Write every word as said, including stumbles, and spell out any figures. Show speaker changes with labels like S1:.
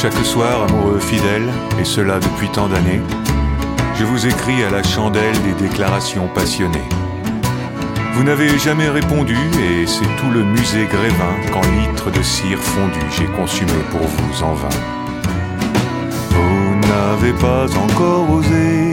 S1: Chaque soir, amoureux fidèle, et cela depuis tant d'années, je vous écris à la chandelle des déclarations passionnées. Vous n'avez jamais répondu, et c'est tout le musée Grévin qu'en litres de cire fondue j'ai consumé pour vous en vain. Vous n'avez pas encore osé